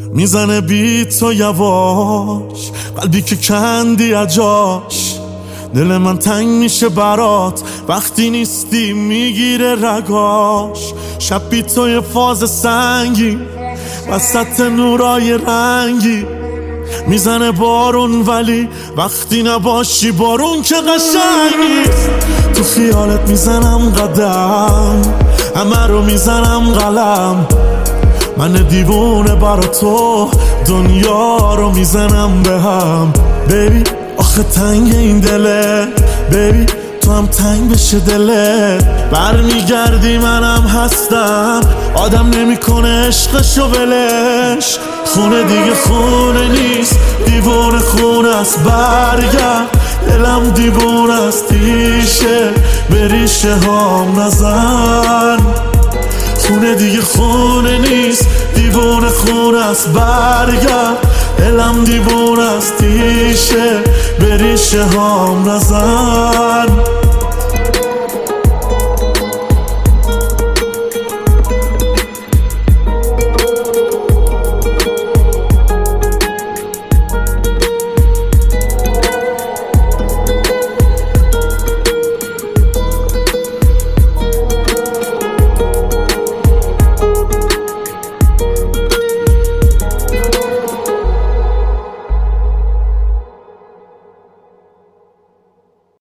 میزنه بیت و یواش، قلبی که کندی اجاش. دل من تنگ میشه برات وقتی نیستی، میگیره رگاش. شب بی تو یه فاز سنگی وسط نورای رنگی. میزنه بارون ولی وقتی نباشی بارون که قشنگی. تو خیالت میزنم قدم، همه رو میزنم قلم. من دیوونه برا تو دنیا رو میزنم به هم. بیبی آخه تنگ این دله، بیبی تو هم تنگ بشه دله. برمیگردی منم هستم، آدم نمیکنه عشقشو ولش. خونه دیگه خونه نیست، دیوونه خونه است. برگرد دلم دیوونه است، تیشه به ریشه هام نزن. خونه دیگه خونه نیست، دیوونه خونه است. برگرد دلم دیوونه است، تیشه به ریشه هام نزن.